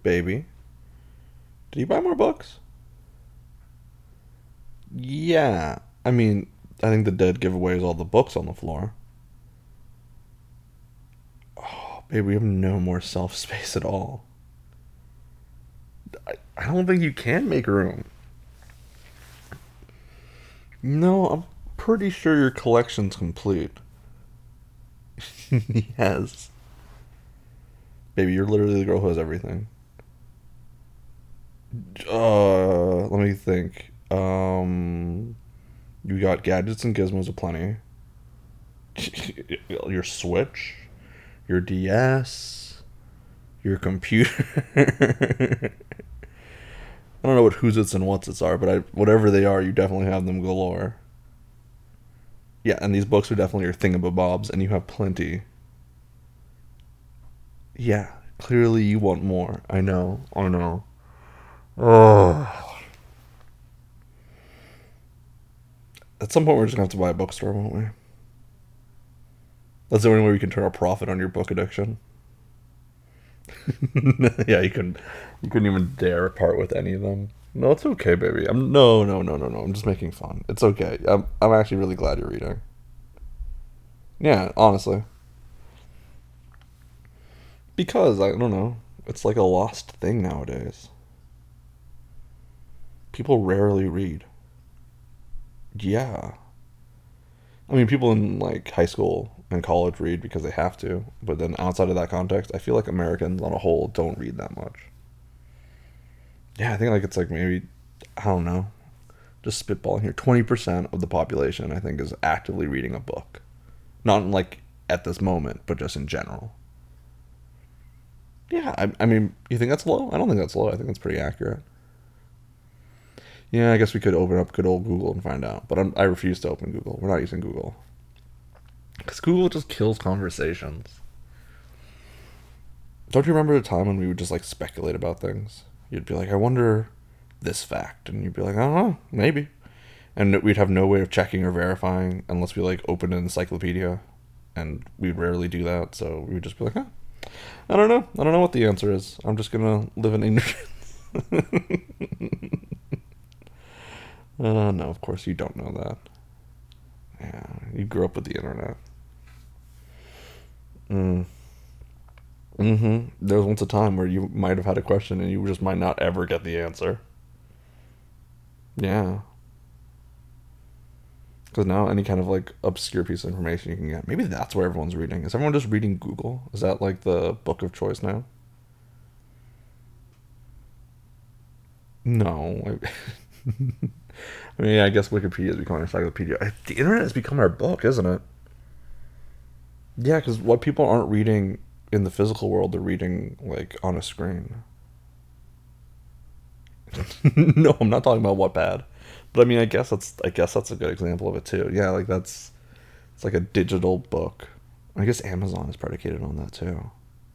baby. Did you buy more books? Yeah. I mean, I think the dead giveaway is all the books on the floor. Oh, baby, we have no more shelf space at all. I don't think you can make room. No, I'm pretty sure your collection's complete. Yes. Baby, you're literally the girl who has everything. Let me think. You got gadgets and gizmos aplenty. Your Switch, your DS, your computer. I don't know what who's its and what's its are, but whatever they are, you definitely have them galore. Yeah, and these books are definitely your thingamabobs, and you have plenty. Yeah, clearly you want more. I know. I know. Oh. At some point, we're just gonna have to buy a bookstore, won't we? That's the only way we can turn a profit on your book addiction. Yeah, you couldn't even dare part with any of them. No, it's okay, baby. No. I'm just making fun. It's okay. I'm actually really glad you're reading. Yeah, honestly, because I don't know. It's like a lost thing nowadays. People rarely read. Yeah, I mean, people in like high school and college read because they have to, but then outside of that context, I feel like Americans on a whole don't read that much. Yeah, I think like it's like maybe I don't know, just spitballing here. 20% of the population I think is actively reading a book, not like at this moment, but just in general. Yeah, I mean, you think that's low? I don't think that's low. I think that's pretty accurate. Yeah, I guess we could open up good old Google and find out, but I refuse to open Google. We're not using Google because Google just kills conversations. Don't you remember the time when we would just like speculate about things? You'd be like, I wonder this fact, and you'd be like, I don't know, maybe. And we'd have no way of checking or verifying unless we like opened an encyclopedia, and we rarely do that. So we would just be like, huh, I don't know. I don't know what the answer is. I'm just gonna live in ignorance. No, of course you don't know that. Yeah, you grew up with the internet. Mm. Mm-hmm. There was once a time where you might have had a question and you just might not ever get the answer. Yeah, because now any kind of like obscure piece of information you can get, maybe that's where everyone's reading. Is everyone just reading Google? Is that like the book of choice now? No. I mean, I guess Wikipedia is becoming an encyclopedia. The internet has become our book, isn't it? Yeah, because what people aren't reading in the physical world, they're reading like on a screen. No, I'm not talking about Wattpad, but I mean, I guess that's a good example of it too. Yeah, like that's it's like a digital book. I guess Amazon is predicated on that too.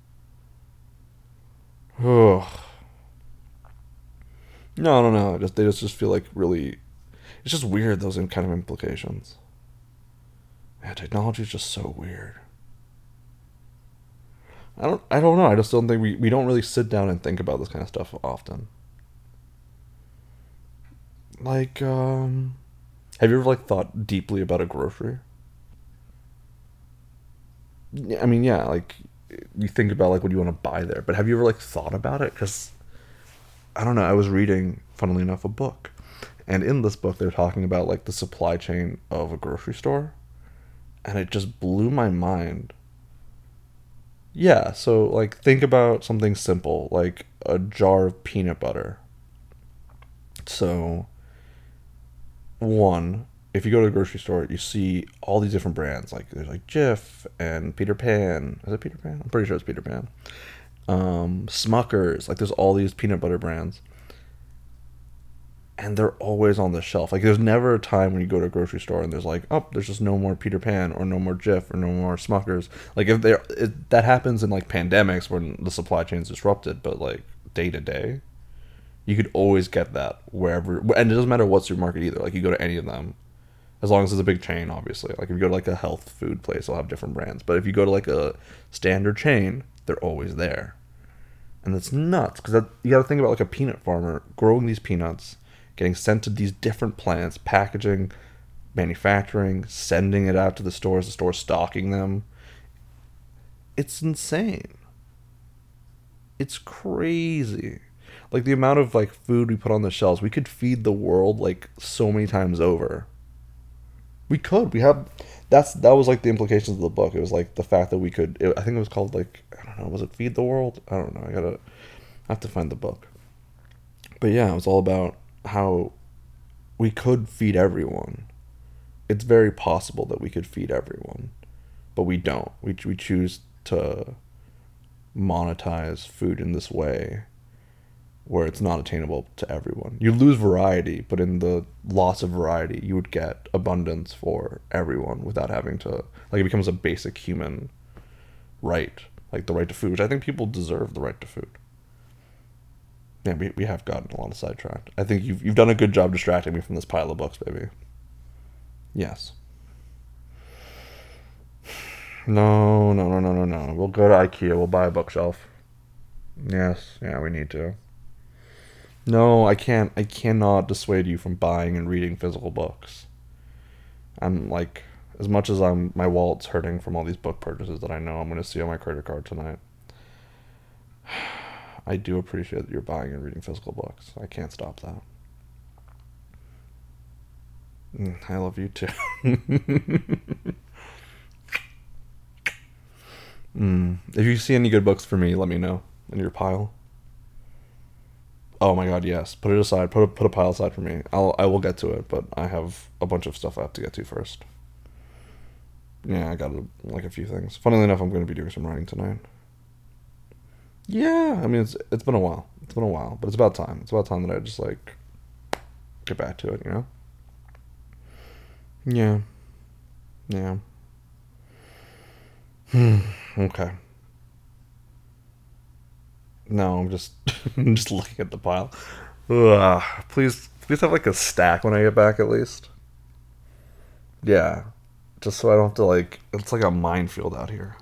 Ugh. No, I don't know. Just they just feel like really. It's just weird those kind of implications. Yeah, technology is just so weird. I don't know. I just don't think we don't really sit down and think about this kind of stuff often. Like, have you ever like thought deeply about a grocery? Yeah, I mean, yeah, like you think about like what you want to buy there, but have you ever like thought about it? Because I don't know. I was reading, funnily enough, a book, and in this book they're talking about like the supply chain of a grocery store, and it just blew my mind. Yeah, so like think about something simple like a jar of peanut butter. So one, if you go to the grocery store, you see all these different brands. Like there's like Jif and Peter Pan. Is it Peter Pan? I'm pretty sure it's Peter Pan. Smuckers. Like there's all these peanut butter brands, and they're always on the shelf. Like there's never a time when you go to a grocery store and there's like, oh, there's just no more Peter Pan or no more Jif or no more Smuckers. Like if that happens in like pandemics when the supply chain is disrupted, but like day to day, you could always get that wherever, and it doesn't matter what supermarket either. Like you go to any of them, as long as it's a big chain, obviously. Like if you go to like a health food place, they'll have different brands. But if you go to like a standard chain, they're always there. And it's nuts because you got to think about like a peanut farmer growing these peanuts, getting sent to these different plants, packaging, manufacturing, sending it out to the stores stocking them. It's insane. It's crazy. Like the amount of like food we put on the shelves, we could feed the world like so many times over. We could. We have. That was like the implications of the book. It was like the fact that we could. I think it was called like I don't know. Was it Feed the World? I don't know. I have to find the book. But yeah, it was all about how we could feed everyone. It's very possible that we could feed everyone, but we don't. We choose to monetize food in this way where it's not attainable to everyone. You lose variety, but in the loss of variety, you would get abundance for everyone without having to like it becomes a basic human right, like the right to food, which I think people deserve the right to food. Yeah, we have gotten a lot of sidetracked. I think you've done a good job distracting me from this pile of books, baby. Yes. No, no, no, no, no, no. We'll go to IKEA. We'll buy a bookshelf. Yes, yeah, we need to. No, I can't. I cannot dissuade you from buying and reading physical books. I'm like, as much as my wallet's hurting from all these book purchases that I know I'm going to see on my credit card tonight. I do appreciate that you're buying and reading physical books. I can't stop that. I love you too. If you see any good books for me, let me know in your pile. Oh my god, yes. Put it aside. Put a pile aside for me. I will get to it, but I have a bunch of stuff I have to get to first. Yeah, I got like a few things. Funnily enough, I'm going to be doing some writing tonight. Yeah, I mean it's been a while. It's been a while, but it's about time. It's about time that I just like get back to it, you know? Yeah. Yeah. Okay. No, I'm just I'm just looking at the pile. Ugh. Please have like a stack when I get back at least. Yeah. Just so I don't have to like it's like a minefield out here.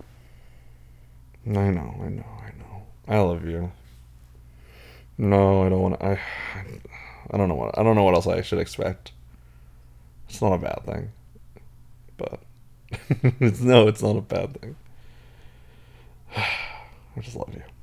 I know. I love you. No, I don't want to. I don't know what else I should expect. It's not a bad thing, but it's not a bad thing. I just love you.